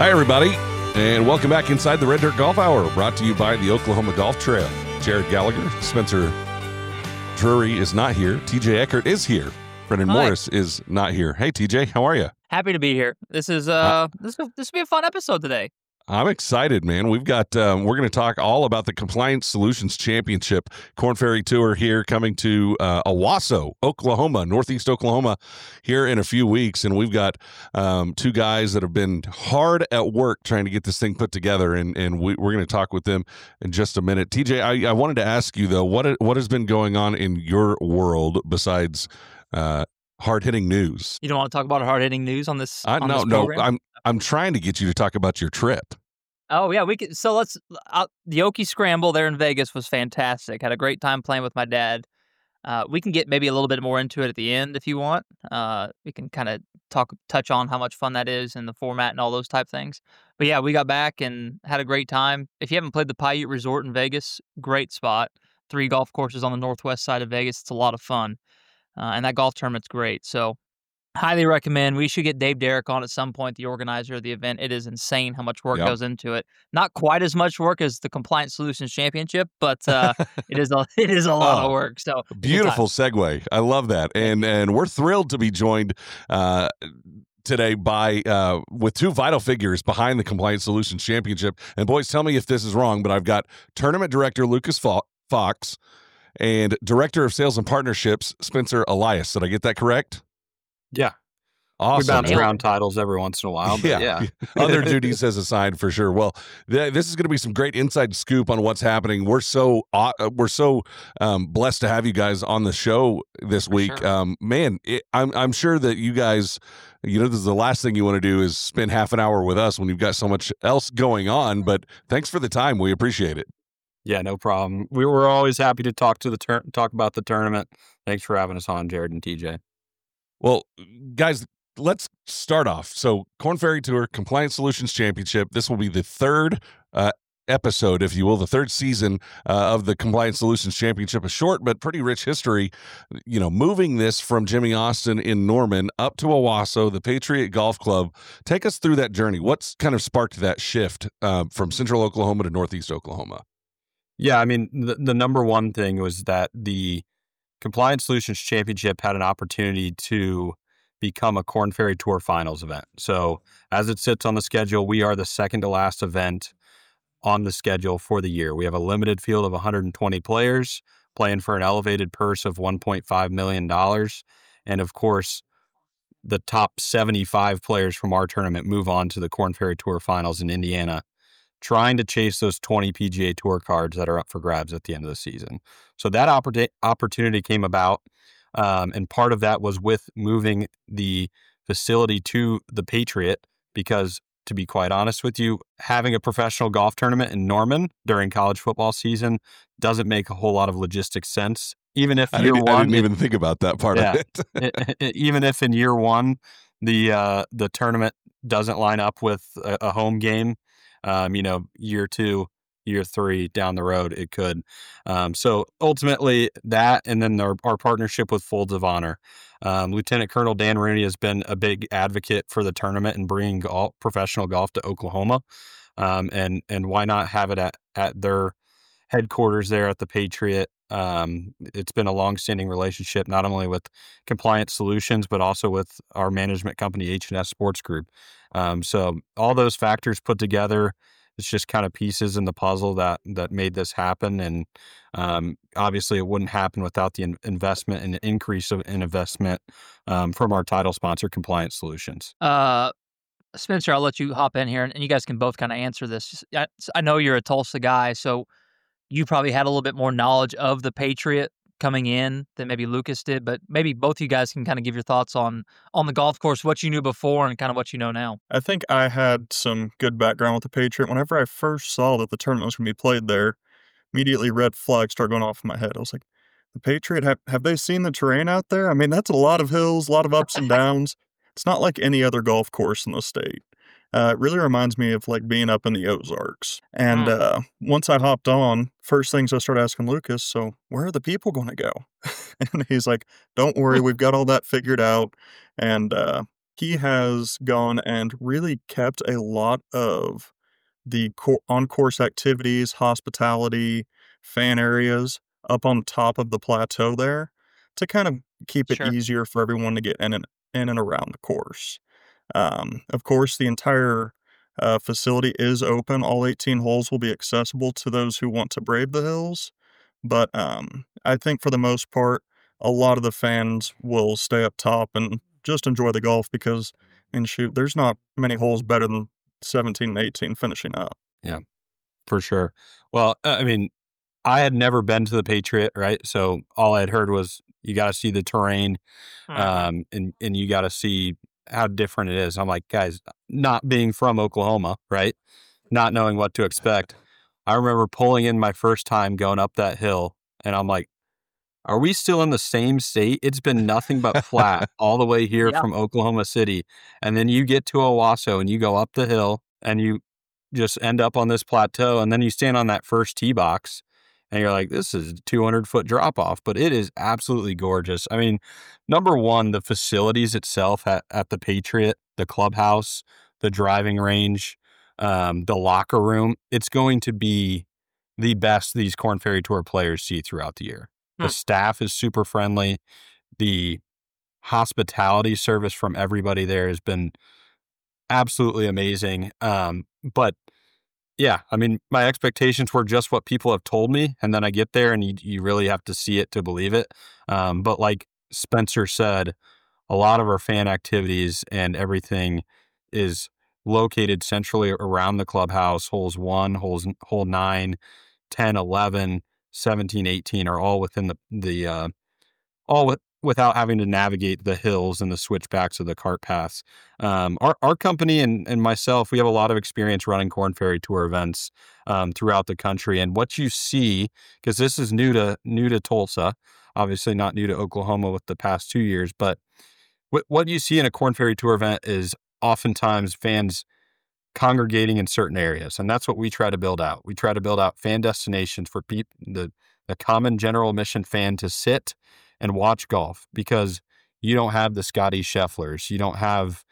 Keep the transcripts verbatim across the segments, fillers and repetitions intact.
Hi, everybody, and welcome back inside the Red Dirt Golf Hour, brought to you by the Oklahoma Golf Trail. Jared Gallagher, Spencer Drury is not here. T J Eckert is here. Brendan Hi. Morris is not here. Hey, T J, how are you? Happy to be here. This is uh, this will, this will be a fun episode today. I'm excited, man. We've got um, we're going to talk all about the Compliance Solutions Championship Korn Ferry Tour here coming to uh, Owasso, Oklahoma, Northeast Oklahoma, here in a few weeks, and we've got um, two guys that have been hard at work trying to get this thing put together, and and we, we're going to talk with them in just a minute. T J, I, I wanted to ask you though, what what has been going on in your world besides uh, hard-hitting news? You don't want to talk about hard-hitting news on this? I, on no, this no. program? I'm I'm trying to get you to talk about your trip. Oh yeah, we could. So let's. Uh, the Okie Scramble there in Vegas was fantastic. Had a great time playing with my dad. Uh, we can get maybe a little bit more into it at the end if you want. Uh, we can kind of talk, touch on how much fun that is and the format and all those type things. But yeah, we got back and had a great time. If you haven't played the Paiute Resort in Vegas, great spot. Three golf courses on the northwest side of Vegas. It's a lot of fun, uh, and that golf tournament's great. So. Highly recommend. We should get Dave Derrick on at some point, the organizer of the event. It is insane how much work Yep. goes into it. Not quite as much work as the Compliance Solutions Championship, but uh, it is a it is a lot Oh, of work. So beautiful segue. I love that, and and we're thrilled to be joined uh, today by uh, with two vital figures behind the Compliance Solutions Championship. And boys, tell me if this is wrong, but I've got tournament director Lucas Fo- Fox and director of sales and partnerships Spencer Elias. Did I get that correct? Yeah. Awesome. We bounce man. around titles every once in a while, but yeah. Other duties as assigned for sure. Well, th- this is going to be some great inside scoop on what's happening. We're so uh, we're so um, blessed to have you guys on the show this For week. sure. Um, man, it, I'm I'm sure that you guys, you know, this is the last thing you want to do is spend half an hour with us when you've got so much else going on. But thanks for the time. We appreciate it. Yeah, no problem. We were always happy to talk to the tur- talk about the tournament. Thanks for having us on, Jared and T J. Well, guys, let's start off. So, Korn Ferry Tour Compliance Solutions Championship. This will be the third uh, episode, if you will, the third season uh, of the Compliance Solutions Championship. A short but pretty rich history, you know, moving this from Jimmy Austin in Norman up to Owasso, the Patriot Golf Club. Take us through that journey. What's kind of sparked that shift uh, from Central Oklahoma to Northeast Oklahoma? Yeah, I mean, the, the number one thing was that the Compliance Solutions Championship had an opportunity to become a Korn Ferry Tour Finals event. So as it sits on the schedule, we are the second to last event on the schedule for the year. We have a limited field of one hundred twenty players playing for an elevated purse of one point five million dollars. And of course, the top seventy-five players from our tournament move on to the Korn Ferry Tour Finals in Indiana, trying to chase those twenty P G A Tour cards that are up for grabs at the end of the season. So that oppor- opportunity came about, um, and part of that was with moving the facility to the Patriot, because to be quite honest with you, having a professional golf tournament in Norman during college football season doesn't make a whole lot of logistics sense. Even if I year didn't, one, I didn't it- even think about that part Yeah. of it. I- I- even if in year one the uh, the tournament doesn't line up with a, a home game, um, you know, year two, year three down the road, it could. Um, so ultimately that, and then our, our partnership with Folds of Honor. Um, Lieutenant Colonel Dan Rooney has been a big advocate for the tournament and bringing golf, professional golf to Oklahoma. Um, and, and why not have it at, at their headquarters there at the Patriot? Um, it's been a long-standing relationship, not only with Compliance Solutions, but also with our management company, H and S Sports Group. Um, so all those factors put together, it's just kind of pieces in the puzzle that that made this happen. And um, obviously, it wouldn't happen without the in- investment and increase of in investment um, from our title sponsor, Compliance Solutions. Uh, Spencer, I'll let you hop in here, and, and you guys can both kind of answer this. Just, I, I know you're a Tulsa guy, so you probably had a little bit more knowledge of the Patriot coming in than maybe Lucas did, but maybe both you guys can kind of give your thoughts on on the golf course, what you knew before and kind of what you know now. I think I had some good background with the Patriot. Whenever I first saw that the tournament was going to be played there, immediately red flags started going off in my head. I was like, the Patriot, have, have they seen the terrain out there? I mean, that's a lot of hills, a lot of ups and downs. It's not like any other golf course in the state. Uh, it really reminds me of like being up in the Ozarks. And Hmm. uh, once I hopped on, first things I started asking Lucas, so where are the people going to go? And he's like, don't worry, we've got all that figured out. And uh, he has gone and really kept a lot of the co- on-course activities, hospitality, fan areas up on top of the plateau there to kind of keep it Sure. easier for everyone to get in and in and around the course. Um, of course, the entire uh, facility is open. All eighteen holes will be accessible to those who want to brave the hills. But um, I think for the most part, a lot of the fans will stay up top and just enjoy the golf because, and shoot, there's not many holes better than seventeen and eighteen finishing up. Yeah, for sure. Well, uh, I mean, I had never been to the Patriot, right? So all I had heard was you got to see the terrain, Mhm. um, and and you got to see how different it is. I'm like, guys, not being from Oklahoma, right? Not knowing what to expect. I remember pulling in my first time going up that hill, and I'm like, are we still in the same state? It's been nothing but flat all the way here Yeah. from Oklahoma City. And then you get to Owasso and you go up the hill and you just end up on this plateau. And then you stand on that first tee box and you're like, this is a two hundred foot drop off, but it is absolutely gorgeous. I mean, number one, the facilities itself at, at the Patriot, the clubhouse, the driving range, um, the locker room, it's going to be the best these Korn Ferry Tour players see throughout the year. The Hmm. staff is super friendly. The hospitality service from everybody there has been absolutely amazing. Um, but yeah, I mean, my expectations were just what people have told me. And then I get there and you, you really have to see it to believe it. Um, but like Spencer said, a lot of our fan activities and everything is located centrally around the clubhouse. Holes one, holes, hole nine, ten, eleven, seventeen, eighteen are all within the, the, uh, all with, without having to navigate the hills and the switchbacks of the cart paths. Um, our, our company and, and myself, we have a lot of experience running Korn Ferry Tour events um, throughout the country. And what you see, because this is new to new to Tulsa, obviously not new to Oklahoma with the past two years, but what, what you see in a Korn Ferry Tour event is oftentimes fans congregating in certain areas. And that's what we try to build out. We try to build out fan destinations for people, the, the common general admission fan to sit and watch golf, because you don't have the Scotty Schefflers. You don't have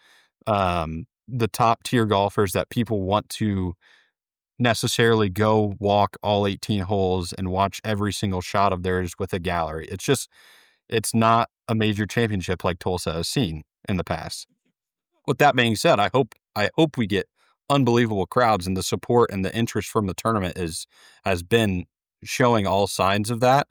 um, the top tier golfers that people want to necessarily go walk all eighteen holes and watch every single shot of theirs with a gallery. It's just, it's not a major championship like Tulsa has seen in the past. With that being said, I hope, I hope we get unbelievable crowds, and the support and the interest from the tournament is, has been showing all signs of that.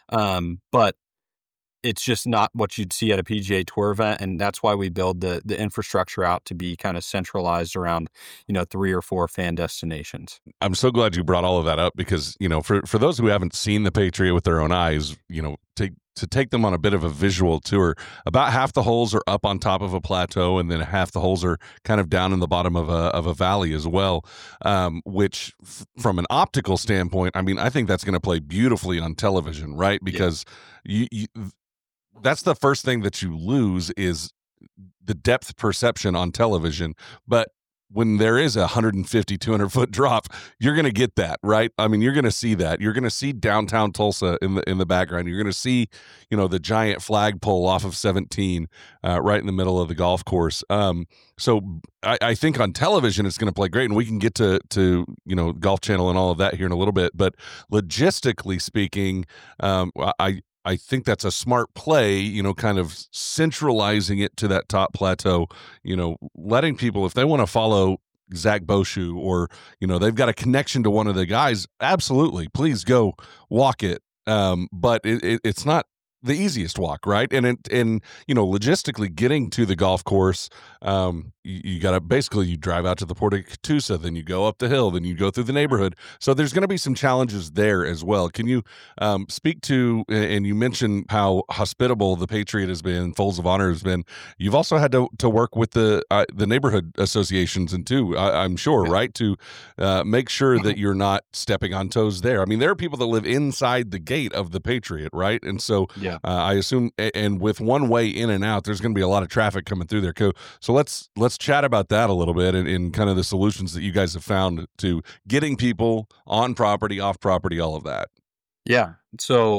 Um, but it's just not what you'd see at a P G A Tour event. And that's why we build the the infrastructure out to be kind of centralized around, you know, three or four fan destinations. I'm so glad you brought all of that up because, you know, for, for those who haven't seen the Patriot with their own eyes, you know, to, to take them on a bit of a visual tour, about half the holes are up on top of a plateau and then half the holes are kind of down in the bottom of a, of a valley as well, um, which f- from an optical standpoint, I mean, I think that's going to play beautifully on television, right? Because yeah. you, you that's the first thing that you lose is the depth perception on television. But when there is a one fifty, two hundred foot drop, you're going to get that, right? I mean, you're going to see that. You're going to see downtown Tulsa in the in the background. You're going to see, you know, the giant flagpole off of seventeen uh, right in the middle of the golf course. Um, so I, I think on television it's going to play great, and we can get to to you know Golf Channel and all of that here in a little bit. But logistically speaking, um, I. I think that's a smart play, you know, kind of centralizing it to that top plateau, you know, letting people, if they want to follow Zach Boshu or, you know, they've got a connection to one of the guys, absolutely, please go walk it. Um, but it, it, it's not the easiest walk, right? And, it, and you know, logistically getting to the golf course, um, you, you got to basically, you drive out to the Port of Catoosa, then you go up the hill, then you go through the neighborhood. So there's going to be some challenges there as well. Can you um, speak to, and you mentioned how hospitable the Patriot has been, Folds of Honor has been. You've also had to, to work with the uh, the neighborhood associations and too, I, I'm sure, Yeah. right? To uh, make sure that you're not stepping on toes there. I mean, there are people that live inside the gate of the Patriot, right? And so Yeah. uh, I assume, and with one way in and out, there's going to be a lot of traffic coming through there. So let's let's chat about that a little bit and, and kind of the solutions that you guys have found to getting people on property, off property, all of that. Yeah. So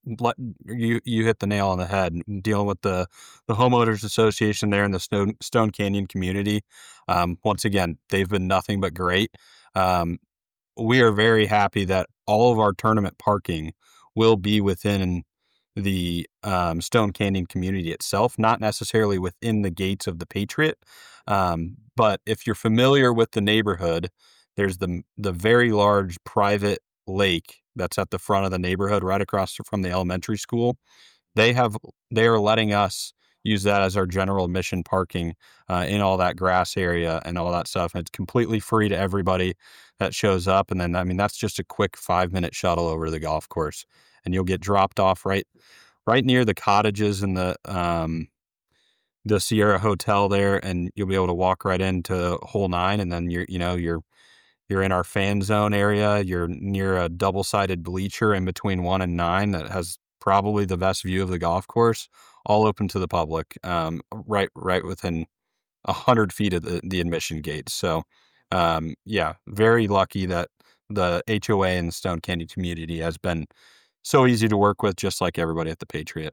you you hit the nail on the head. Dealing with the the homeowners association there in the Stone Stone Canyon community. Um, once again, they've been nothing but great. Um, we are very happy that all of our tournament parking will be within the um, Stone Canyon community itself, not necessarily within the gates of the Patriot. Um, but if you're familiar with the neighborhood, there's the the very large private lake that's at the front of the neighborhood, right across from the elementary school. They have they are letting us use that as our general admission parking uh, in all that grass area and all that stuff. And it's completely free to everybody that shows up. And then, I mean, that's just a quick five minute shuttle over to the golf course, and you'll get dropped off right right near the cottages and the um, the Sierra Hotel there, and you'll be able to walk right into hole nine, and then you're you know you're you're in our fan zone area. You're near a double sided bleacher in between one and nine that has probably the best view of the golf course, all open to the public, um, right right within a hundred feet of the, the admission gates. So, um, yeah, very lucky that the H O A and the Stone Canyon community has been so easy to work with, just like everybody at the Patriot.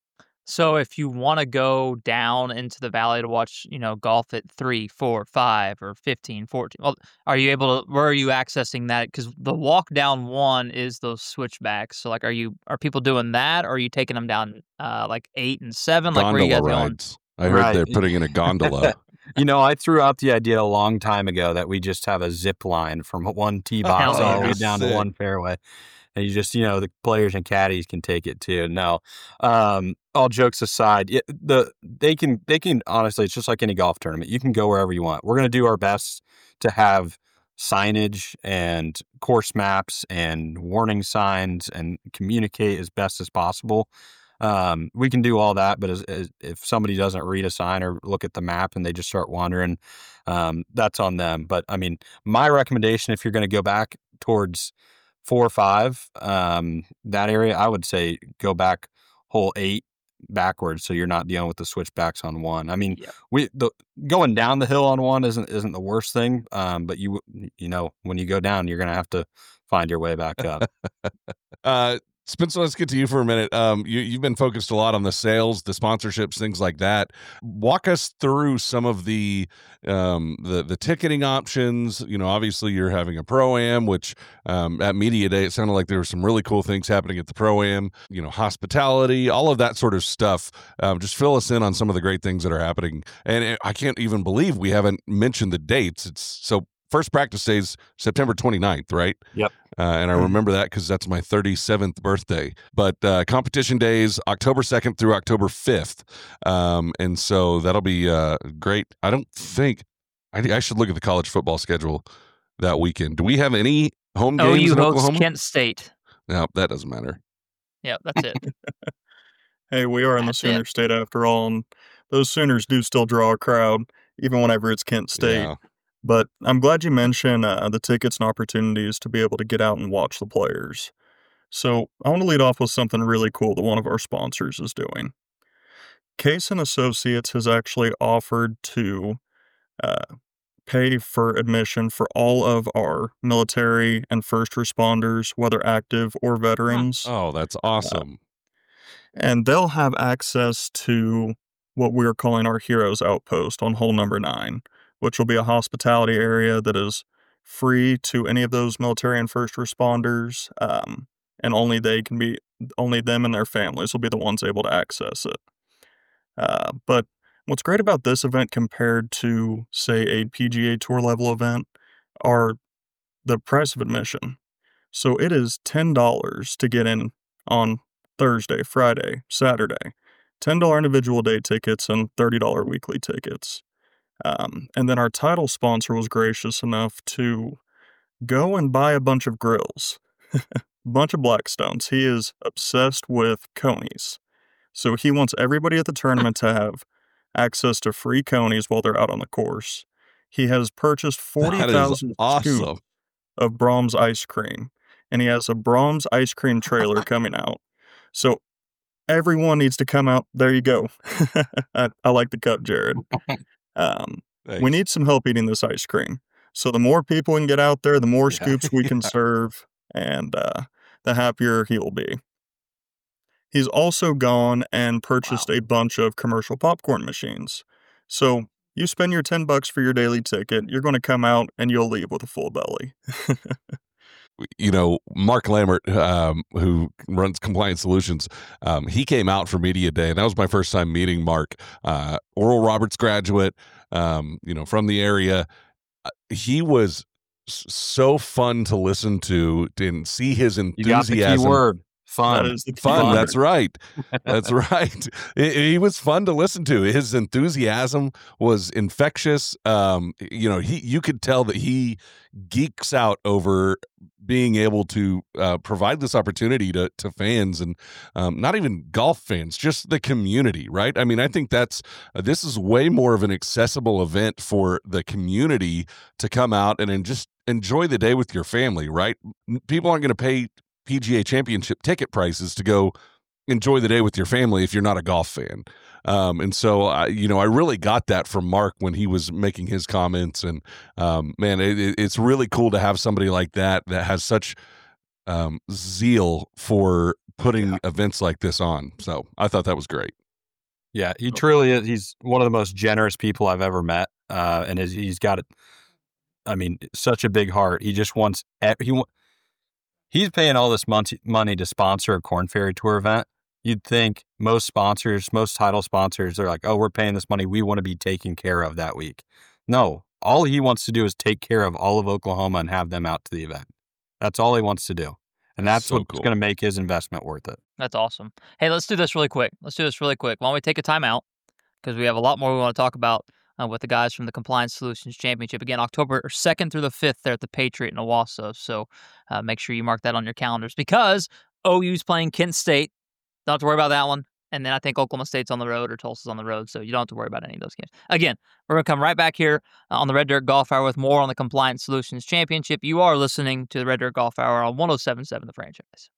So if you want to go down into the valley to watch, you know, golf at three, four, five, or fifteen, fourteen, well, are you able to, where are you accessing that? Because the walk down one is those switchbacks. So like, are you, are people doing that? Or are you taking them down uh, like eight and seven? Like where you guys Gondola going? rides. I heard Right. they're putting in a gondola. You know, I threw out the idea a long time ago that we just have a zip line from one tee box Hell all the yeah. way down Sick. to one fairway. And you just, you know, the players and caddies can take it too. No, um, all jokes aside, it, the they can they can honestly, it's just like any golf tournament. You can go wherever you want. We're going to do our best to have signage and course maps and warning signs and communicate as best as possible. Um, we can do all that, but as, as, if somebody doesn't read a sign or look at the map and they just start wandering, um, that's on them. But I mean, my recommendation, if you're going to go back towards four or five, um, that area, I would say go back hole eight backwards, so you're not dealing with the switchbacks on one. I mean, Yep. we the going down the hill on one isn't isn't the worst thing, um, but you you know when you go down, you're going to have to find your way back up. Uh, Spencer, let's get to you for a minute. Um, you, you've been focused a lot on the sales, the sponsorships, things like that. Walk us through some of the um, the the ticketing options. You know, obviously you're having a Pro-Am, which um, at Media Day, it sounded like there were some really cool things happening at the Pro-Am, you know, hospitality, all of that sort of stuff. Um, just fill us in on some of the great things that are happening. And it, I can't even believe we haven't mentioned the dates. It's so first practice day is September twenty-ninth, right? Yep. Uh, and I remember that because that's my thirty-seventh birthday. But uh, competition days, October second through October fifth. Um, and so that'll be uh, great. I don't think, I, I should look at the college football schedule that weekend. Do we have any home games O U in hosts Oklahoma? Kent State. No, that doesn't matter. Yep, that's it. Hey, we are in the That's it. Sooner State after all, and those Sooners do still draw a crowd, even whenever it's Kent State. Yeah. But I'm glad you mentioned uh, the tickets and opportunities to be able to get out and watch the players. So I want to lead off with something really cool that one of our sponsors is doing. Case and Associates has actually offered to uh, pay for admission for all of our military and first responders, whether active or veterans. Oh, that's awesome. And they'll have access to what we're calling our Heroes Outpost on hole number nine, which will be a hospitality area that is free to any of those military and first responders, um, and only they can be, only them and their families will be the ones able to access it. Uh, but what's great about this event compared to, say, a P G A Tour level event are the price of admission. So it is ten dollars to get in on Thursday, Friday, Saturday. ten dollars individual day tickets and thirty dollars weekly tickets. Um, and then our title sponsor was gracious enough to go and buy a bunch of grills, a bunch of Blackstones. He is obsessed with Conies. So he wants everybody at the tournament to have access to free Conies while they're out on the course. He has purchased forty thousand awesome. scoops of Brahms ice cream, and he has a Brahms ice cream trailer coming out. So everyone needs to come out. There you go. I, I like the cup, Jared. Um, Thanks. we need some help eating this ice cream. So the more people can get out there, the more Yeah. scoops we can serve, and uh, the happier he will be. He's also gone and purchased Wow. a bunch of commercial popcorn machines. So you spend your ten bucks for your daily ticket, you're going to come out and you'll leave with a full belly. You know, Mark Lambert, um, who runs Compliance Solutions, um, he came out for Media Day, and that was my first time meeting Mark. Uh, Oral Roberts graduate, um, you know, from the area. Uh, He was s- so fun to listen to and see his You got the key enthusiasm. word. That Fun. is the key Fun, word. that's right. That's right. He he was fun to listen to. His enthusiasm was infectious. Um, you know, he you could tell that he geeks out over being able to uh, provide this opportunity to to fans, and um, not even golf fans, just the community, right? I mean, I think that's uh, this is way more of an accessible event for the community to come out and then just enjoy the day with your family, right? N- People aren't going to pay P G A Championship ticket prices to go enjoy the day with your family if you're not a golf fan. Um, and so, I, you know, I really got that from Mark when he was making his comments. And um, man, it, it- it's really cool to have somebody like that that has such um, zeal for putting Yeah. events like this on. So I thought that was great. Yeah, he truly is. He's one of the most generous people I've ever met, uh, and his, he's got, I mean, such a big heart. He just wants e- he wa- he's paying all this mon- money to sponsor a Corn Ferry Tour event. You'd think most sponsors, most title sponsors, they're like, "Oh, we're paying this money. We want to be taken care of that week." No, all he wants to do is take care of all of Oklahoma and have them out to the event. That's all he wants to do, and that's So what's cool. going to make his investment worth it. That's awesome. Hey, let's do this really quick. Let's do this really quick. Why don't we take a timeout? Because we have a lot more we want to talk about uh, with the guys from the Compliance Solutions Championship. Again, October second through the fifth there at the Patriot in Owasso. So uh, make sure you mark that on your calendars because O U's playing Kent State. Don't have to worry about that one. And then I think Oklahoma State's on the road or Tulsa's on the road, so you don't have to worry about any of those games. Again, we're going to come right back here uh, on the Red Dirt Golf Hour with more on the Compliance Solutions Championship. You are listening to the Red Dirt Golf Hour on one oh seven point seven The Franchise.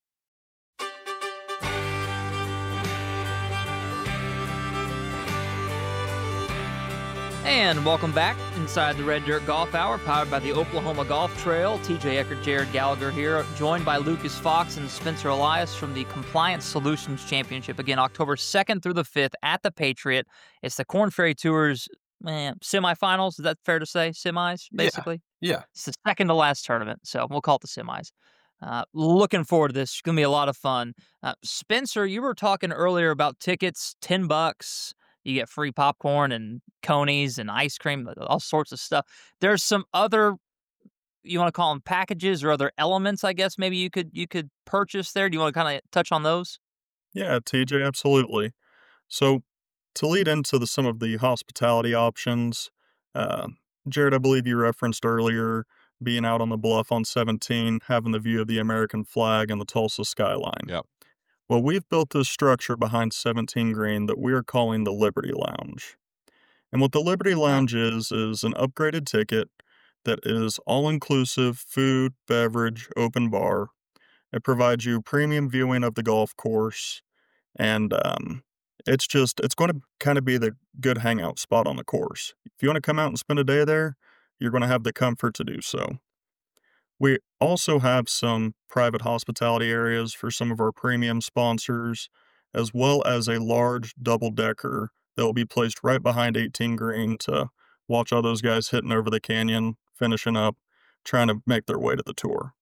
And welcome back inside the Red Dirt Golf Hour, powered by the Oklahoma Golf Trail. T J Eckert, Jared Gallagher here, joined by Lucas Fox and Spencer Elias from the Compliance Solutions Championship. Again, October second through the fifth at the Patriot. It's the Corn Ferry Tour's eh, semifinals. Is that fair to say? Semis, basically? Yeah. It's the second to last tournament, so we'll call it the semis. Uh, looking forward to this. It's going to be a lot of fun. Uh, Spencer, you were talking earlier about tickets, ten bucks. You get free popcorn and conies and ice cream, all sorts of stuff. There's some other, you want to call them packages or other elements, I guess, maybe you could you could purchase there. Do you want to kind of touch on those? Yeah, T J, absolutely. So to lead into the, some of the hospitality options, uh, Jared, I believe you referenced earlier being out on the bluff on seventeen, having the view of the American flag and the Tulsa skyline. Yep. Well, we've built this structure behind seventeen Green that we are calling the Liberty Lounge. And what the Liberty Lounge is, is an upgraded ticket that is all-inclusive food, beverage, open bar. It provides you premium viewing of the golf course, and um, it's just, it's going to kind of be the good hangout spot on the course. If you want to come out and spend a day there, you're going to have the comfort to do so. We also have some private hospitality areas for some of our premium sponsors, as well as a large double-decker that will be placed right behind eighteen Green to watch all those guys hitting over the canyon, finishing up, trying to make their way to the tour.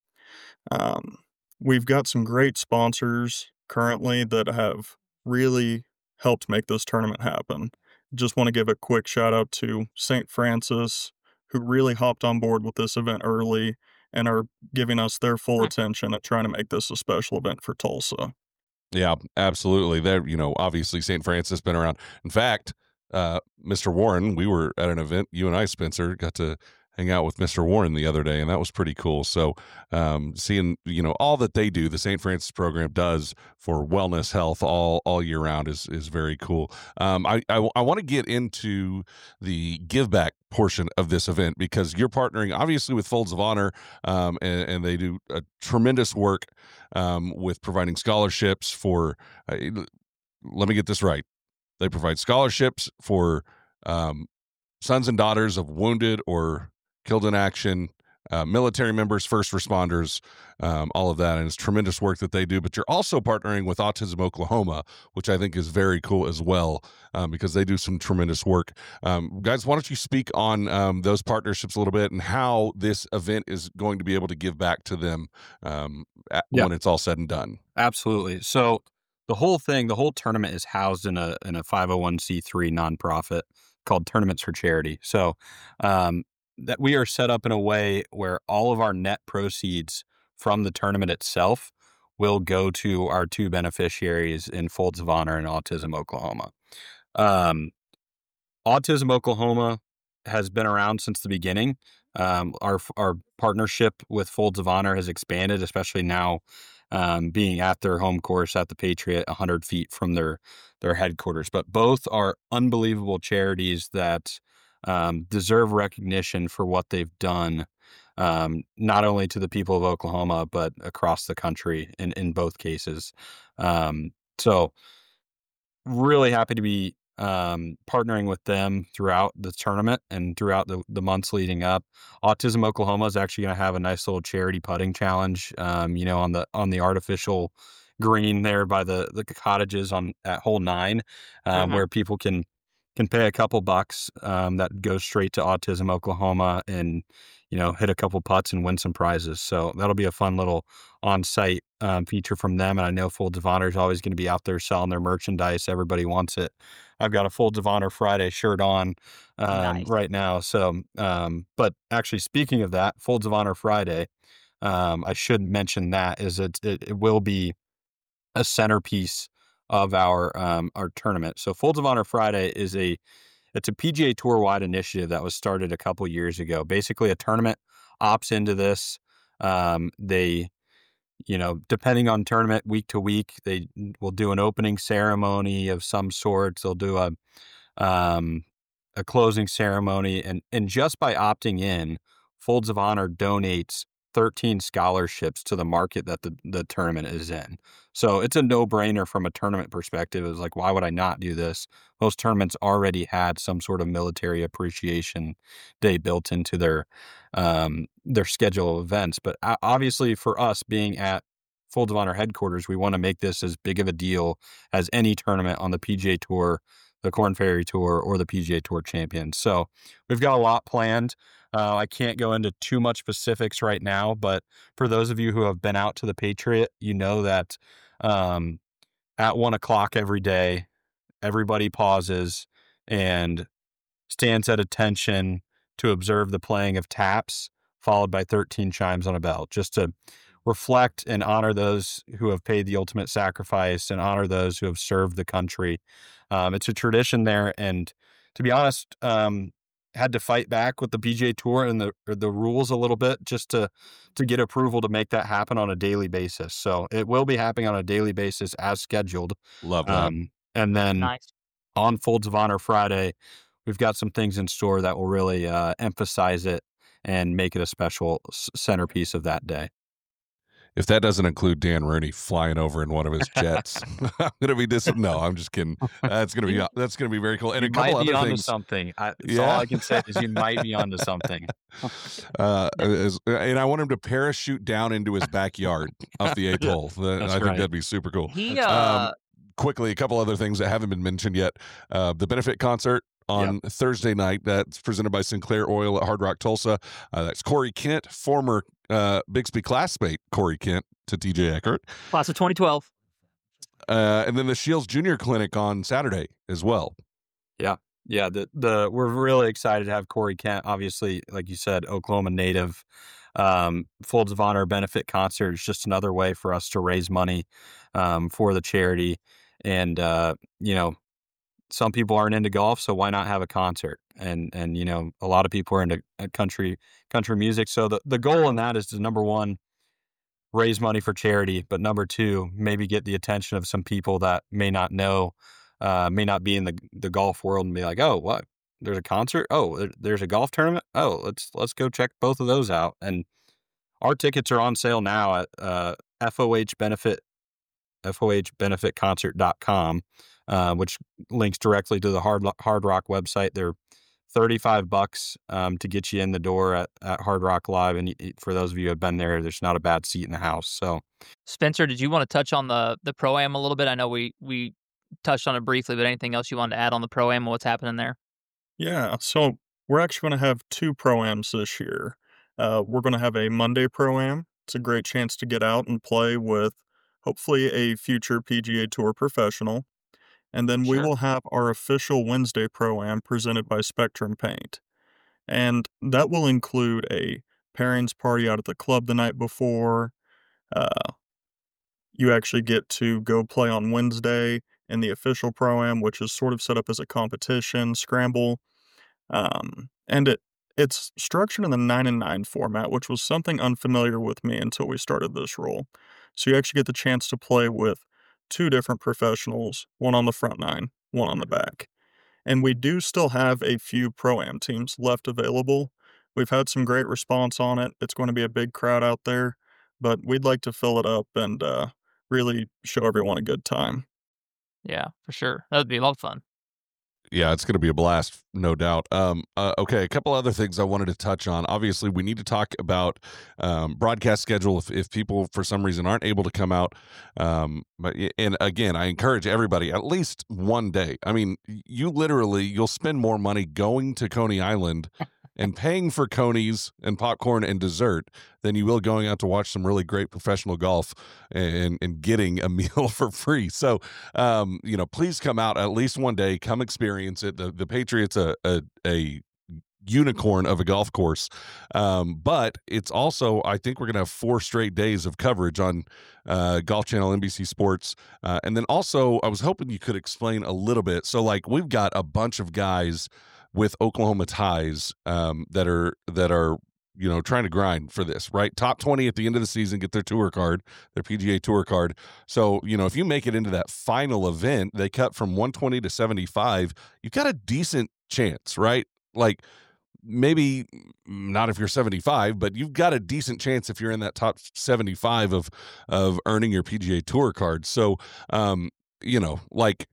Um, we've got some great sponsors currently that have really helped make this tournament happen. Just want to give a quick shout out to Saint Francis, who really hopped on board with this event early and are giving us their full attention at trying to make this a special event for Tulsa. Yeah, absolutely. There, you know, obviously Saint Francis been around. In fact, uh, Mister Warren, we were at an event. You and I, Spencer, got to hang out with Mister Warren the other day, and that was pretty cool. So, um, seeing you know all that they do, the Saint Francis program does for wellness, health, all all year round is is very cool. Um, I I, I want to get into the give back portion of this event because you're partnering obviously with Folds of Honor, um, and, and they do a tremendous work um, with providing scholarships for. Uh, let me get this right. They provide scholarships for um, sons and daughters of wounded or killed in action uh, military members, first responders, um, all of that. And it's tremendous work that they do. But you're also partnering with Autism Oklahoma, which I think is very cool as well, um, because they do some tremendous work. Um, guys, why don't you speak on um, those partnerships a little bit and how this event is going to be able to give back to them um, at, Yeah. when it's all said and done? Absolutely. So the whole thing, the whole tournament is housed in a in a five oh one c three nonprofit called Tournaments for Charity. So um, that we are set up in a way where all of our net proceeds from the tournament itself will go to our two beneficiaries in Folds of Honor and Autism Oklahoma. Um, Autism Oklahoma has been around since the beginning. Um, our our partnership with Folds of Honor has expanded, especially now um, being at their home course at the Patriot, one hundred feet from their their headquarters. But both are unbelievable charities that um, deserve recognition for what they've done, um, not only to the people of Oklahoma, but across the country in, in both cases. Um, so really happy to be um, partnering with them throughout the tournament and throughout the, the months leading up. Autism Oklahoma is actually going to have a nice little charity putting challenge, um, you know, on the on the artificial green there by the, the cottages on at hole nine, um, Mhm. where people can can pay a couple bucks um, that goes straight to Autism Oklahoma and, you know, hit a couple putts and win some prizes. So that'll be a fun little on-site um, feature from them. And I know Folds of Honor is always going to be out there selling their merchandise. Everybody wants it. I've got a Folds of Honor Friday shirt on um, Nice. right now. So, um, but actually speaking of that, Folds of Honor Friday, um, I should mention that is it, it, it will be a centerpiece of our um, our tournament. So Folds of Honor Friday is a it's a P G A Tour wide initiative that was started a couple years ago. Basically, a tournament opts into this. Um, they, you know, depending on tournament week to week, they will do an opening ceremony of some sort. They'll do a um, a closing ceremony, and and just by opting in, Folds of Honor donates thirteen scholarships to the market that the, the tournament is in. So it's a no-brainer from a tournament perspective. It's like, why would I not do this? Most tournaments already had some sort of military appreciation day built into their um, their schedule of events. But o- obviously for us being at Folds of Honor headquarters, we want to make this as big of a deal as any tournament on the P G A Tour, the Korn Ferry Tour, or the P G A Tour Champions. So we've got a lot planned. Uh, I can't go into too much specifics right now, but for those of you who have been out to the Patriot, you know that um, at one o'clock every day, everybody pauses and stands at attention to observe the playing of taps, followed by thirteen chimes on a bell, just to reflect and honor those who have paid the ultimate sacrifice and honor those who have served the country. Um, it's a tradition there. And to be honest, um, had to fight back with the P G A Tour and the the rules a little bit just to to get approval to make that happen on a daily basis. So it will be happening on a daily basis as scheduled. Love that. Um, and then Nice. on Folds of Honor Friday, we've got some things in store that will really uh, emphasize it and make it a special s- centerpiece of that day. If that doesn't include Dan Rooney flying over in one of his jets, I'm gonna be dis. No, I'm just kidding. That's gonna be that's gonna be very cool. And You a couple might be other onto things. something. I, that's Yeah. all I can say is you might be onto something. Uh, is- and I want him to parachute down into his backyard off the eighth hole. The- That's I think right. that'd be super cool. He uh, Quickly, a couple other things that haven't been mentioned yet. Uh, the benefit concert on Thursday night that's presented by Sinclair Oil at Hard Rock Tulsa. Uh, that's Corey Kent, former uh, Bixby classmate Corey Kent to T J Eckert. class of twenty twelve. Uh, and then the Shields Junior Clinic on Saturday as well. Yeah, the the we're really excited to have Corey Kent. Obviously, like you said, Oklahoma native. Um, Folds of Honor benefit concert is just another way for us to raise money um, for the charity. And uh, you know, some people aren't into golf, so why not have a concert? And and you know, a lot of people are into uh, country country music. So the the goal in that is to, number one, raise money for charity, but number two, maybe get the attention of some people that may not know, uh, may not be in the the golf world and be like, oh, what? There's a concert? Oh, there, there's a golf tournament? Oh, let's let's go check both of those out. And our tickets are on sale now at uh, F O H benefit F O H benefit concert dot com, uh, which links directly to the Hard Hard Rock website. They're thirty-five bucks um, to get you in the door at, at Hard Rock Live. And y- for those of you who have been there, there's not a bad seat in the house. So, Spencer, did you want to touch on the the Pro-Am a little bit? I know we we touched on it briefly, but anything else you wanted to add on the Pro-Am and what's happening there? Yeah, so we're actually going to have two Pro-Ams this year. Uh, we're going to have a Monday Pro-Am. It's a great chance to get out and play with hopefully a future P G A Tour professional. And then we Sure. will have our official Wednesday Pro-Am presented by Spectrum Paint. And that will include a pairings party out at the club the night before. Uh, you actually get to go play on Wednesday in the official Pro-Am, which is sort of set up as a competition, scramble. Um, and it it's structured in the nine and nine format, which was something unfamiliar with me until we started this role. So you actually get the chance to play with two different professionals, one on the front nine, one on the back. And we do still have a few Pro-Am teams left available. We've had some great response on it. It's going to be a big crowd out there, but we'd like to fill it up and uh, really show everyone a good time. Yeah, for sure. That would be a lot of fun. Yeah, it's going to be a blast, no doubt. Um, uh, okay, a couple other things I wanted to touch on. Obviously, we need to talk about um, broadcast schedule if, if people, for some reason, aren't able to come out. Um, but and again, I encourage everybody at least one day. I mean, you literally you'll spend more money going to Coney Island and paying for conies and popcorn and dessert than you will going out to watch some really great professional golf and and getting a meal for free. So, um, you know, please come out at least one day, come experience it. The the Patriots a a, a unicorn of a golf course, um, but it's also, I think we're gonna have four straight days of coverage on uh, Golf Channel, N B C Sports, uh, and then also I was hoping you could explain a little bit. So, like, we've got a bunch of guys with Oklahoma ties um, that are that are you know trying to grind for this, right? Top twenty at the end of the season get their tour card, their P G A Tour card. So you know if you make it into that final event, they cut from one twenty to seventy-five. You've got a decent chance, right? Like maybe not if you're seventy-five, but you've got a decent chance if you're in that top seventy-five of of earning your P G A Tour card. So um, you know like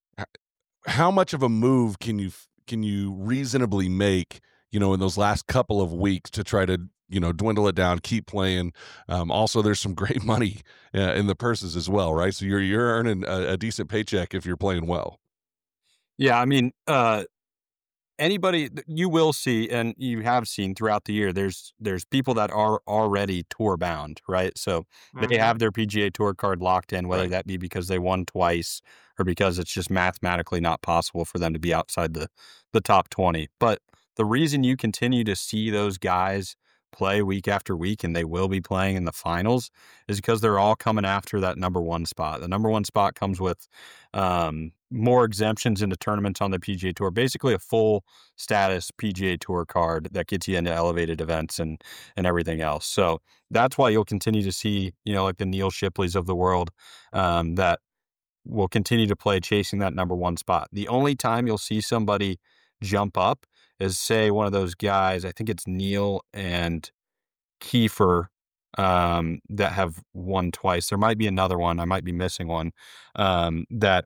how much of a move can you can you reasonably make, you know, in those last couple of weeks to try to, you know, dwindle it down, keep playing? Um, also, there's some great money uh, in the purses as well, right? So you're you're earning a, a decent paycheck if you're playing well. yeah, I mean, uh, anybody you will see, and you have seen throughout the year, there's there's people that are already tour bound, right? So they Mhm. have their P G A Tour card locked in, whether Right. that be because they won twice or because it's just mathematically not possible for them to be outside the the top twenty. But the reason you continue to see those guys play week after week, and they will be playing in the finals, is because they're all coming after that number one spot. The number one spot comes with um, more exemptions into tournaments on the P G A Tour, basically a full status P G A Tour card that gets you into elevated events and and everything else. So that's why you'll continue to see, you know, like the Neil Shipleys of the world um, that will continue to play chasing that number one spot. The only time you'll see somebody jump up is, say, one of those guys, I think it's Neil and Kiefer, um, that have won twice. There might be another one. I might be missing one, um, that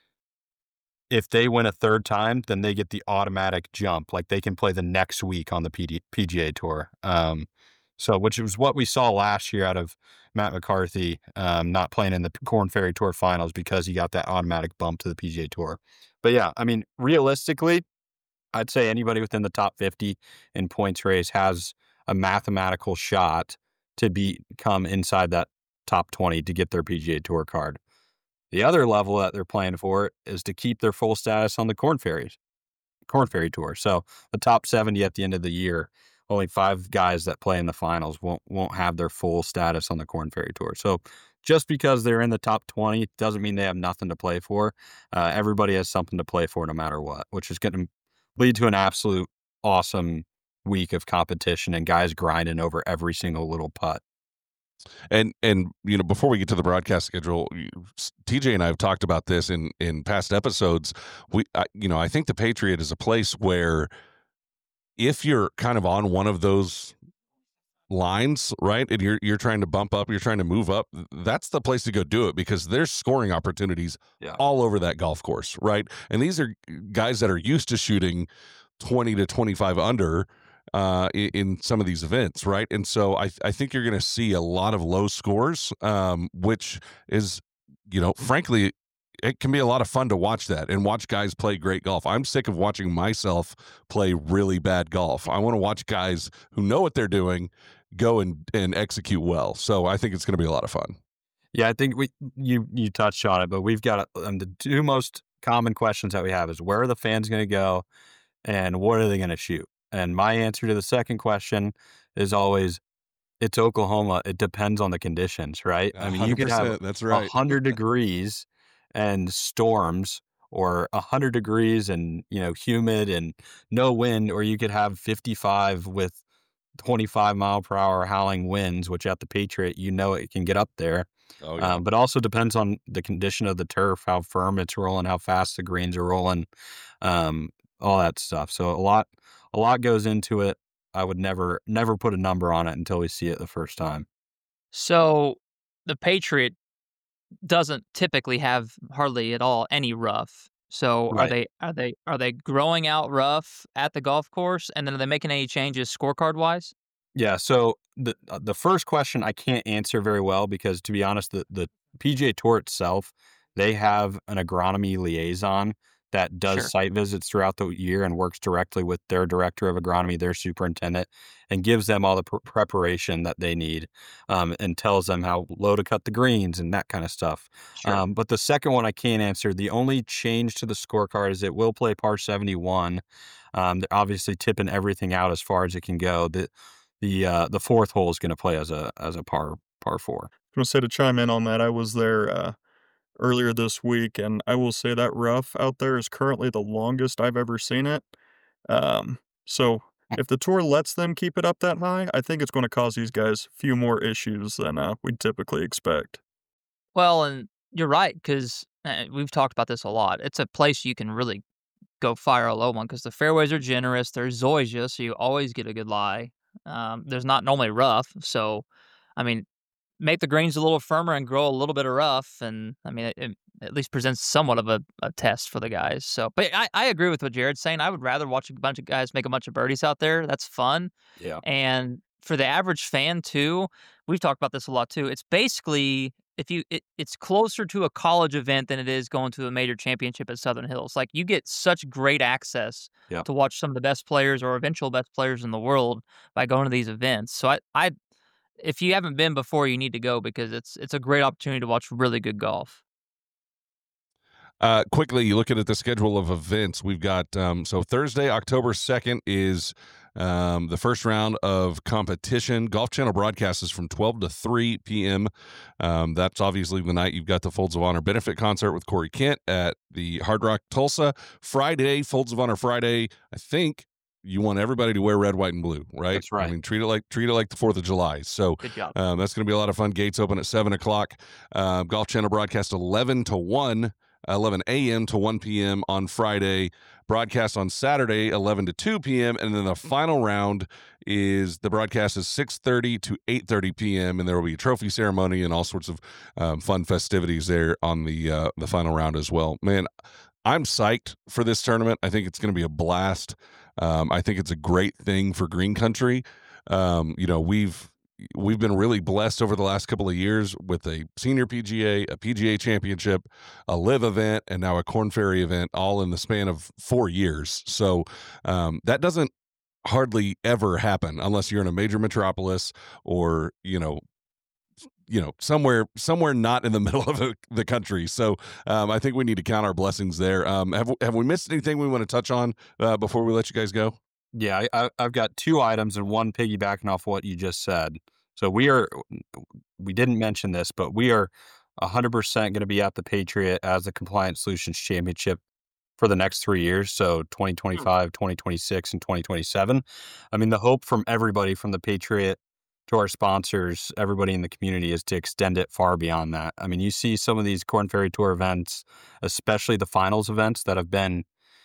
if they win a third time, then they get the automatic jump. Like they can play the next week on the P D, P G A Tour. Um, so, which was what we saw last year out of Matt McCarthy, um, not playing in the Corn Ferry Tour finals because he got that automatic bump to the P G A Tour. But yeah, I mean, realistically, I'd say anybody within the top fifty in points race has a mathematical shot to become inside that top twenty to get their P G A Tour card. The other level that they're playing for is to keep their full status on the Corn Ferries, Corn Ferry Tour. So the top seventy at the end of the year, only five guys that play in the finals won't won't have their full status on the Corn Ferry Tour. So just because they're in the top twenty doesn't mean they have nothing to play for. Uh, everybody has something to play for no matter what, which is going to lead to an absolute awesome week of competition and guys grinding over every single little putt. And and you know before we get to the broadcast schedule, you- T J and I have talked about this in in past episodes. We I, you know I think the Patriot is a place where if you're kind of on one of those lines, right, and you're you're trying to bump up, you're trying to move up, that's the place to go do it because there's scoring opportunities Yeah. all over that golf course, right? And these are guys that are used to shooting twenty to twenty-five under uh, in, in some of these events, right? And so I, I think you're going to see a lot of low scores, um, which is, you know, frankly, it can be a lot of fun to watch that and watch guys play great golf. I'm sick of watching myself play really bad golf. I want to watch guys who know what they're doing go and, and execute well. So I think it's going to be a lot of fun. Yeah, I think we you you touched on it, but we've got um, the two most common questions that we have is where are the fans going to go and what are they going to shoot? And my answer to the second question is always it's Oklahoma. It depends on the conditions, right? I mean, you could have that's right. one hundred degrees and storms, or one hundred degrees and, you know, humid and no wind, or you could have fifty-five with twenty-five mile per hour howling winds, which at the Patriot, you know, it can get up there. Oh, yeah. Um, but also depends on the condition of the turf, how firm it's rolling, how fast the greens are rolling, um, all that stuff. So a lot, a lot goes into it. I would never, never put a number on it until we see it the first time. So the Patriot doesn't typically have hardly at all any rough. So Right. are they are they are they growing out rough at the golf course, and then are they making any changes scorecard wise? Yeah. So the uh, the first question I can't answer very well because, to be honest, the the P G A Tour itself, they have an agronomy liaison that does Sure. site visits throughout the year and works directly with their director of agronomy, their superintendent, and gives them all the pr- preparation that they need, um, and tells them how low to cut the greens and that kind of stuff. Sure. Um, but the second one I can't answer. The only change to the scorecard is it will play par seventy-one. Um, they're obviously tipping everything out as far as it can go. The the uh, the fourth hole is going to play as a as a par par four. I was going to say to chime in on that, I was there uh, earlier this week, and I will say that rough out there is currently the longest I've ever seen it. Um, so if the tour lets them keep it up that high, I think it's going to cause these guys a few more issues than uh, we'd typically expect. Well, and you're right, because uh, we've talked about this a lot. It's a place you can really go fire a low one because the fairways are generous. There's zoysia, so you always get a good lie. Um, there's not normally rough, so I mean, make the greens a little firmer and grow a little bit of rough, and I mean, it, it at least presents somewhat of a, a test for the guys. So, but I, I agree with what Jared's saying. I would rather watch a bunch of guys make a bunch of birdies out there. That's fun. Yeah. And for the average fan too, we've talked about this a lot too. It's basically if you it, it's closer to a college event than it is going to a major championship at Southern Hills. Like you get such great access Yeah. to watch some of the best players or eventual best players in the world by going to these events. So I, I if you haven't been before, you need to go because it's it's a great opportunity to watch really good golf. Uh, quickly, you look at the schedule of events. We've got um, so Thursday, October second is um, the first round of competition. Golf Channel broadcast is from twelve to three p.m. Um, that's obviously the night you've got the Folds of Honor benefit concert with Corey Kent at the Hard Rock Tulsa. Friday, Folds of Honor Friday, I think you want everybody to wear red, white, and blue, right? That's right. I mean, treat it like treat it like the Fourth of July. So Good job. um, that's going to be a lot of fun. Gates open at seven o'clock. Uh, Golf Channel broadcast eleven to one. eleven a.m. to one p.m. on Friday, broadcast on Saturday, eleven to two p.m., and then the final round is the broadcast is six thirty to eight thirty p.m., and there will be a trophy ceremony and all sorts of um, fun festivities there on the uh, the final round as well. Man, I'm psyched for this tournament. I think it's going to be a blast. Um, I think it's a great thing for Green Country. Um, you know, we've We've been really blessed over the last couple of years with a senior P G A, a P G A championship, a live event, and now a Corn Ferry event, all in the span of four years. So um, that doesn't hardly ever happen unless you're in a major metropolis or, you know, you know, somewhere, somewhere not in the middle of a, the country. So um, I think we need to count our blessings there. Um, have, have we missed anything we want to touch on uh, before we let you guys go? Yeah, I, I've got two items and one piggybacking off what you just said. So we are, we didn't mention this, but we are one hundred percent going to be at the Patriot as the Compliance Solutions Championship for the next three years. So twenty twenty-five, twenty twenty-six, and twenty twenty-seven. I mean, the hope from everybody from the Patriot to our sponsors, everybody in the community, is to extend it far beyond that. I mean, you see some of these Corn Ferry Tour events, especially the finals events that have been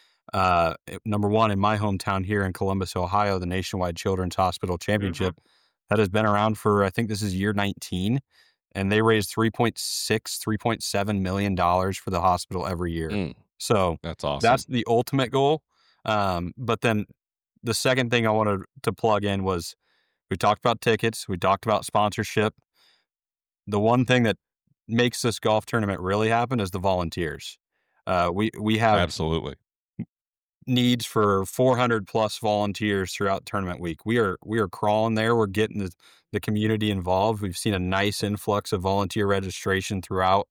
Uh, number one in my hometown here in Columbus, Ohio, the Nationwide Children's Hospital Championship mm-hmm. that has been around for, I think this is year nineteen, and they raised three point six, three point seven million dollars for the hospital every year. Mm, so that's awesome. That's the ultimate goal. Um, but then the second thing I wanted to plug in was we talked about tickets. We talked about sponsorship. The one thing that makes this golf tournament really happen is the volunteers. Uh, we, we have Absolutely. needs for four hundred plus volunteers throughout tournament week. We are, we are crawling there. We're getting the, the community involved. We've seen a nice influx of volunteer registration throughout,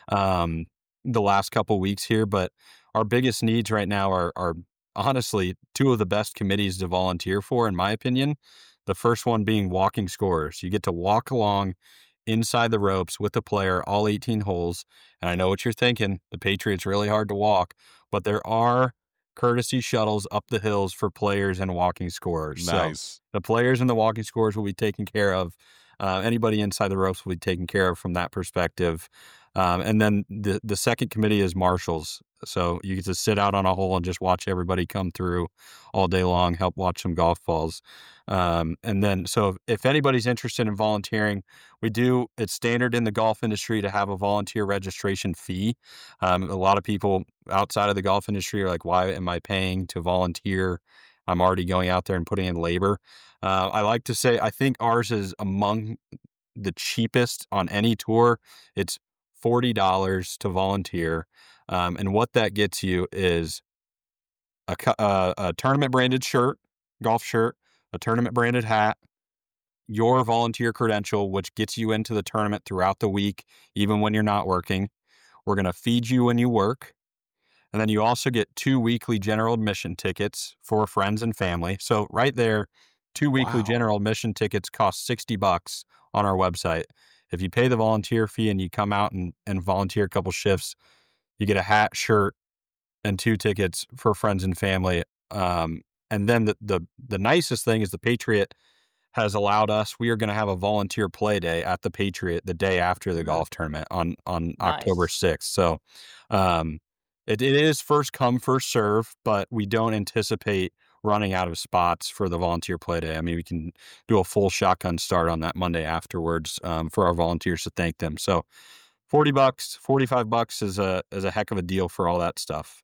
um, the last couple weeks here, but our biggest needs right now are, are honestly two of the best committees to volunteer for, in my opinion. The first one being walking scorers. You get to walk along inside the ropes with the player all eighteen holes. And I know what you're thinking. The Patriots really hard to walk, but there are courtesy shuttles up the hills for players and walking scorers. Nice. So the players and the walking scorers will be taken care of. Uh, anybody inside the ropes will be taken care of from that perspective. Um, and then the, the second committee is marshals. So you get to sit out on a hole and just watch everybody come through all day long, help watch some golf balls. Um, and then, so if, if anybody's interested in volunteering, we do, it's standard in the golf industry to have a volunteer registration fee. Um, a lot of people outside of the golf industry are like, why am I paying to volunteer? I'm already going out there and putting in labor. Uh, I like to say, I think ours is among the cheapest on any tour. It's forty dollars to volunteer. Um, and what that gets you is a, a, a tournament branded shirt, golf shirt, a tournament branded hat, your volunteer credential, which gets you into the tournament throughout the week, even when you're not working. We're going to feed you when you work. And then you also get two weekly general admission tickets for friends and family. So right there, two weekly Wow. general admission tickets cost sixty bucks on our website. If you pay the volunteer fee and you come out and, and volunteer a couple shifts, you get a hat, shirt, and two tickets for friends and family. Um, and then the, the the nicest thing is the Patriot has allowed us, we are going to have a volunteer play day at the Patriot the day after the golf tournament on, on Nice. October sixth. So um, it, it is first come, first serve, but we don't anticipate running out of spots for the volunteer play day. I mean, we can do a full shotgun start on that Monday afterwards um, for our volunteers to thank them. So forty bucks, forty-five bucks is a, is a heck of a deal for all that stuff.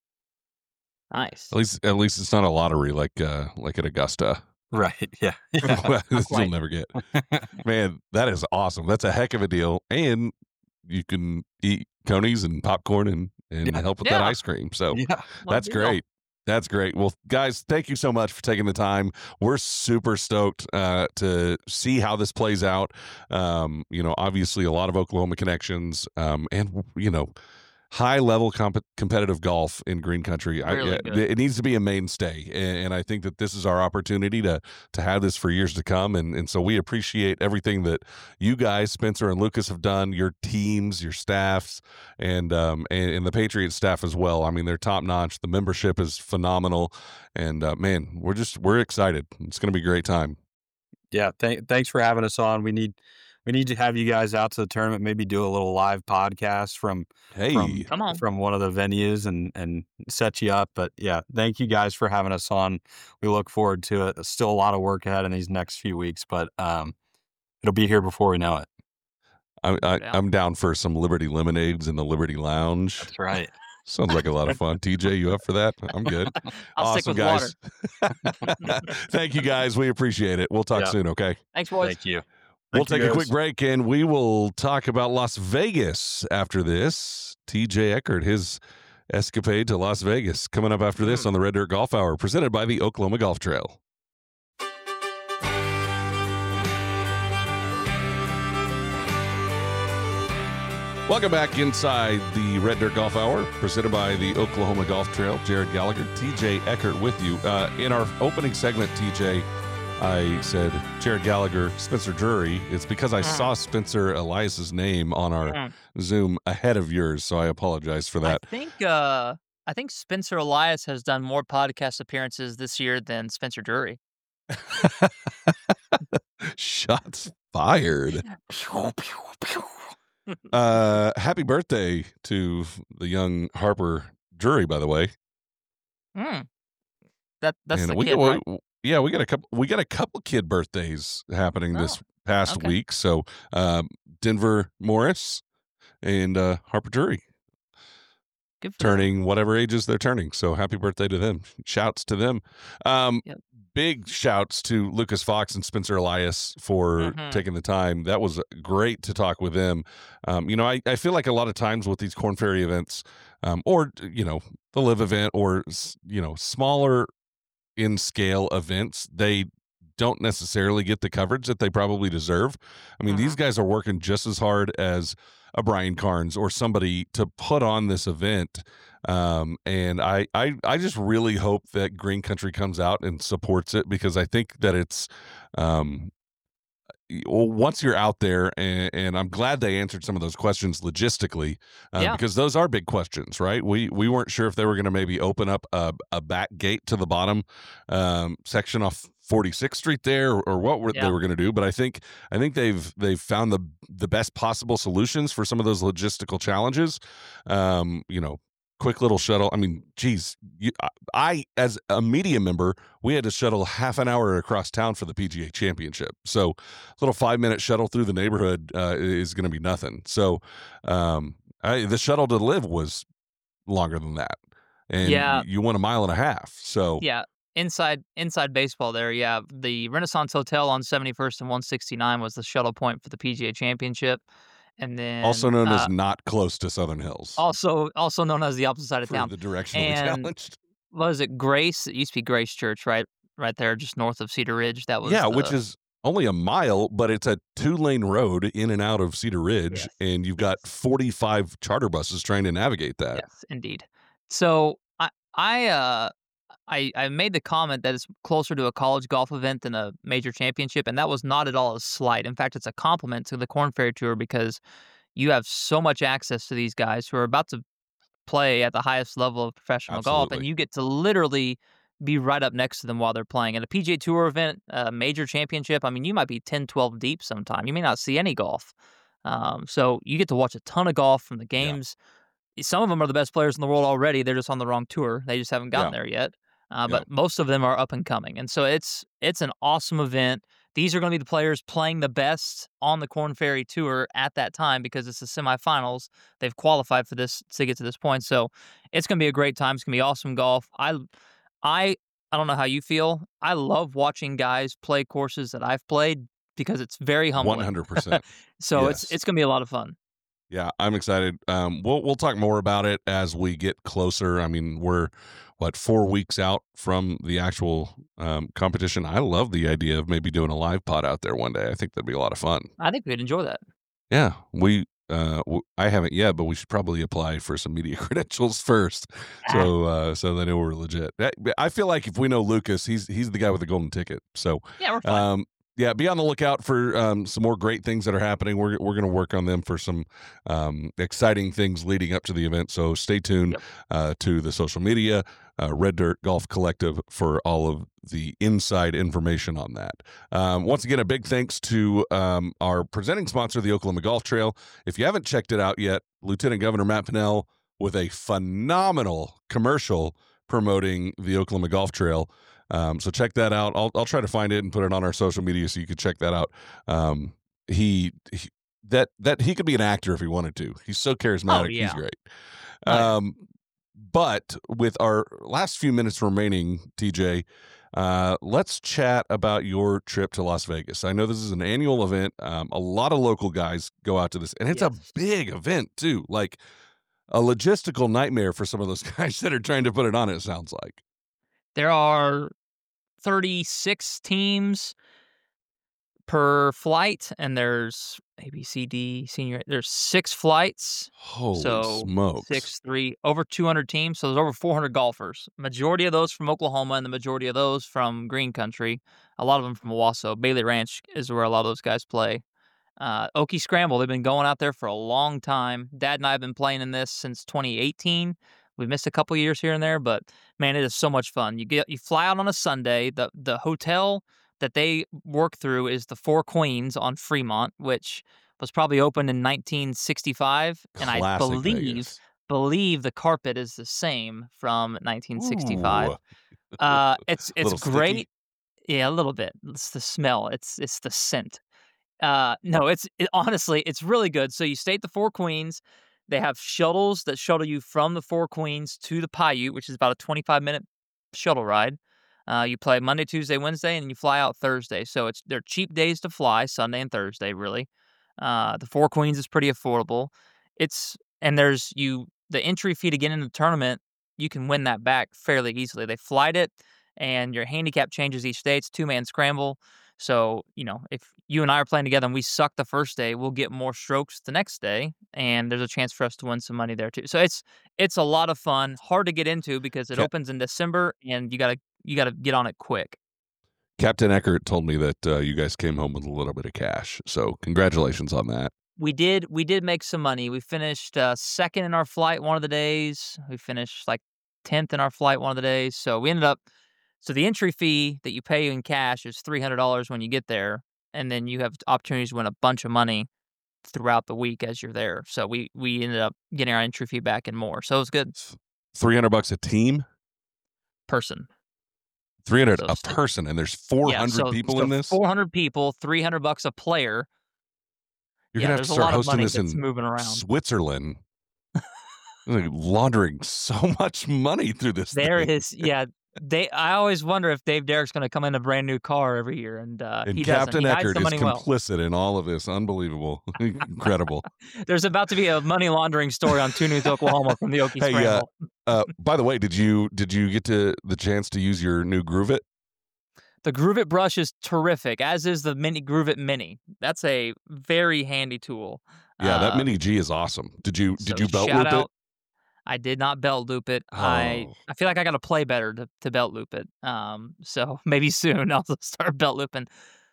Nice. At least, at least it's not a lottery like, uh, like at Augusta. Right. Yeah. yeah. You'll quite. never get. Man, that is awesome. That's a heck of a deal. And you can eat conies and popcorn and, and Yeah. help with that Yeah. ice cream. So yeah. Well, that's deal. great. That's great. Well, guys, thank you so much for taking the time. We're super stoked uh, to see how this plays out. Um, you know, obviously a lot of Oklahoma connections um, and, you know, high level comp- competitive golf in Green Country. Really I, good. it needs to be a mainstay. And, and I think that this is our opportunity to, to have this for years to come. And, and so we appreciate everything that you guys, Spencer and Lucas, have done, your teams, your staffs, and, um, and, and the Patriot staff as well. I mean, they're top notch. The membership is phenomenal. And uh, man, we're just, we're excited. It's going to be a great time. Yeah. Th- thanks for having us on. We need, we need to have you guys out to the tournament, maybe do a little live podcast from, Hey, from, Come on. from one of the venues and, and set you up. But yeah, thank you guys for having us on. We look forward to it. There's still a lot of work ahead in these next few weeks, but um, it'll be here before we know it. I, I, Yeah. I'm down for some Liberty lemonades in the Liberty Lounge. That's right. Sounds like a lot of fun. T J, you up for that? I'm good. I'll stick awesome, with guys. water. Thank you, guys. We appreciate it. We'll talk Yeah. soon, okay? Thanks, boys. Thank you. We'll Thank take you, a quick guys. break and we will talk about Las Vegas after this. T J Eckert, his escapade to Las Vegas, coming up after this on the Red Dirt Golf Hour, presented by the Oklahoma Golf Trail. Welcome back inside the Red Dirt Golf Hour, presented by the Oklahoma Golf Trail. Jared Gallagher, T J Eckert with you. Uh, in our opening segment, T J, I said Jared Gallagher, Spencer Drury. It's because I Mm. saw Spencer Elias's name on our Mm. Zoom ahead of yours, so I apologize for that. I think uh, I think Spencer Elias has done more podcast appearances this year than Spencer Drury. Shots fired. Uh, happy birthday to the young Harper Drury, by the way. Mm. That that's And the we kid, got, right? we- yeah, we got a couple. We got a couple kid birthdays happening this past okay. week. So, um, Denver Morris and uh, Harper Drury. Good for them. turning whatever ages they're turning. So happy birthday to them. Shouts to them. Um, Yep. Big shouts to Lucas Fox and Spencer Elias for Mhm. taking the time. That was great to talk with them. Um, you know, I, I feel like a lot of times with these Corn Ferry events, um, or, you know, the Live event or, s- you know, smaller in scale events, they don't necessarily get the coverage that they probably deserve. I mean, these Mhm. guys are working just as hard as a Brian Carnes or somebody to put on this event. Um, and I, I, I just really hope that Green Country comes out and supports it, because I think that it's, um, y- well, once you're out there, and, and I'm glad they answered some of those questions logistically, uh, Yeah. because those are big questions, right? We we weren't sure if they were going to maybe open up a, a back gate to the bottom um, section off forty-sixth Street there, or, or what were, Yeah. they were going to do. But I think I think they've they've found the the best possible solutions for some of those logistical challenges. Um, you know, quick little shuttle. I mean, geez, you, I, I as a media member, we had to shuttle half an hour across town for the P G A Championship. So little five minute shuttle through the neighborhood uh, is going to be nothing. So um, I, the shuttle to Live was longer than that, and Yeah. y- you went a mile and a half. So Yeah. Inside inside baseball there, yeah. The Renaissance Hotel on seventy-first and one sixty-nine was the shuttle point for the P G A Championship. And then also known uh, as not close to Southern Hills also also known as the opposite side of for town. the directionally And challenged. what was it, Grace? It used to be Grace Church, right? Right there, just north of Cedar Ridge. That was Yeah, the, which is only a mile, but it's a two lane road in and out of Cedar Ridge, Yes. and you've got forty-five charter buses trying to navigate that. yes, indeed. So I I uh I, I made the comment that it's closer to a college golf event than a major championship, and that was not at all a slight. In fact, it's a compliment to the Corn Ferry Tour, because you have so much access to these guys who are about to play at the highest level of professional golf, and Absolutely. you get to literally be right up next to them while they're playing. At a P G A Tour event, a major championship, I mean, you might be ten, twelve deep sometime. You may not see any golf. Um, so you get to watch a ton of golf from the Yeah. games. Some of them are the best players in the world already. They're just on the wrong tour. They just haven't gotten Yeah. there yet. Uh, Yeah. but most of them are up and coming, and so it's it's an awesome event. These are going to be the players playing the best on the Corn Ferry Tour at that time, because it's the semifinals. They've qualified for this to get to this point, so it's going to be a great time. It's going to be awesome golf. I I I don't know how you feel. I love watching guys play courses that I've played, because it's very humbling. one hundred percent. So it's Yes. it's going to be a lot of fun. Yeah, I'm excited. Um, we'll we'll talk more about it as we get closer. I mean, we're what four weeks out from the actual um, competition. I love the idea of maybe doing a live pod out there one day. I think that'd be a lot of fun. I think we'd enjoy that. Yeah, we. Uh, w- I haven't yet, but we should probably apply for some media credentials first, so uh, so they know we're legit. I- I feel like if we know Lucas, he's he's the guy with the golden ticket. So Yeah, we're fine. um, yeah, be on the lookout for um, some more great things that are happening. We're we're going to work on them for some um, exciting things leading up to the event. So stay tuned Yep. uh, to the social media, uh, Red Dirt Golf Collective, for all of the inside information on that. Um, once again, a big thanks to um, our presenting sponsor, the Oklahoma Golf Trail. If you haven't checked it out yet, Lieutenant Governor Matt Pinnell with a phenomenal commercial promoting the Oklahoma Golf Trail. Um, so check that out. I'll I'll try to find it and put it on our social media so you can check that out. Um, he, he that that he could be an actor if he wanted to. He's so charismatic. He's yeah. great. Oh, yeah. Um, but with our last few minutes remaining, T J, uh, let's chat about your trip to Las Vegas. I know this is an annual event. Um, a lot of local guys go out to this, and it's Yes. a big event too. Like a logistical nightmare for some of those guys that are trying to put it on. It sounds like. There are thirty-six teams per flight, and there's A, B, C, D, senior. There's six flights. Holy so smokes! six, three, over two hundred teams. So there's over four hundred golfers. Majority of those from Oklahoma, and the majority of those from Green Country. A lot of them from Owasso. Bailey Ranch is where a lot of those guys play. Uh, Okie Scramble, they've been going out there for a long time. Dad and I have been playing in this since twenty eighteen. We've missed a couple years here and there, but man, it is so much fun. You get you fly out on a Sunday. The the hotel that they work through is the Four Queens on Fremont, which was probably opened in nineteen sixty-five, and I Classic believe Vegas. believe the carpet is the same from nineteen sixty-five. Ooh. Uh, it's it's Little sticky? great. Yeah, a little bit. It's the smell. It's it's the scent. Uh, no, it's it, honestly, it's really good. So you stay at the Four Queens. They have shuttles that shuttle you from the Four Queens to the Paiute, which is about a twenty-five minute shuttle ride. Uh, you play Monday, Tuesday, Wednesday, and you fly out Thursday. So it's they're cheap days to fly, Sunday and Thursday, really. Uh, the Four Queens is pretty affordable. It's and there's you the entry fee to get into the tournament. You can win that back fairly easily. They flight it, and your handicap changes each day. It's two man scramble. So, you know, if you and I are playing together and we suck the first day, we'll get more strokes the next day, and there's a chance for us to win some money there too. So it's it's a lot of fun, hard to get into because it Cap- opens in December, and you gotta you gotta get on it quick. Captain Eckert told me that uh, you guys came home with a little bit of cash, so congratulations on that. We did we did make some money. We finished uh, second in our flight one of the days. We finished like tenth in our flight one of the days. So we ended up. So the entry fee that you pay in cash is three hundred dollars when you get there, and then you have opportunities to win a bunch of money throughout the week as you're there. So we we ended up getting our entry fee back and more. So it was good. three hundred bucks a team? Person. three hundred So a it's- person, and there's four hundred Yeah, so, people so in this? four hundred people, three hundred bucks a player. You're yeah, going to have there's to a start lot of hosting money this that's in moving around. Switzerland. Like laundering so much money through this There thing. is, yeah. They. I always wonder if Dave Derrick's going to come in a brand new car every year, and uh, And he doesn't. Captain He hides Eckert the is money well. complicit in all of this. Unbelievable. Incredible. There's about to be a money laundering story on Two News Oklahoma from the Okie Hey, uh, Scramble. Uh, by the way, did you did you get to the chance to use your new Groove It? The Groove It brush is terrific, as is the Mini Groove It Mini. That's a very handy tool. Yeah, that Uh, Mini G is awesome. Did you did so you belt shout loop out, I did not belt loop it. I Oh. I feel like I got to play better to, to belt loop it. Um, so maybe soon I'll start belt looping. it?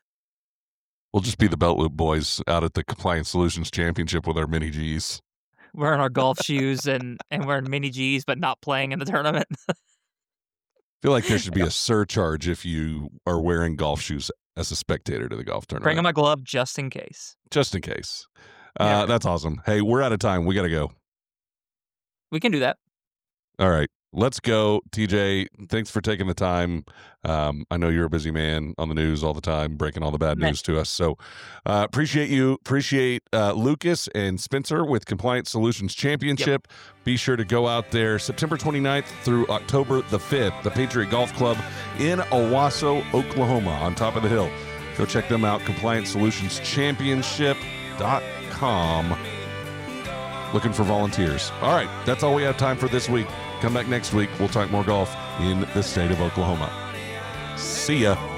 We'll just be the belt loop boys out at the Compliance Solutions Championship with our Mini Gs. Wearing our golf shoes and, and wearing mini Gs, but not playing in the tournament. I feel like there should be a surcharge if you are wearing golf shoes as a spectator to the golf tournament. Bring my glove just in case. just in case. Uh, Yeah. That's awesome. Hey, we're out of time. We got to go. We can do that. All right. Let's go. T J, thanks for taking the time. Um, I know you're a busy man on the news all the time, breaking all the bad Man. news to us. So uh, appreciate you. Appreciate uh, Lucas and Spencer with Compliance Solutions Championship. Be sure to go out there September twenty-ninth through October the fifth, the Patriot Golf Club in Owasso, Oklahoma, on top of the hill. Go check them out, compliance solutions championship dot com. Looking for volunteers. All right, that's all we have time for this week. Come back next week. We'll talk more golf in the state of Oklahoma. See ya.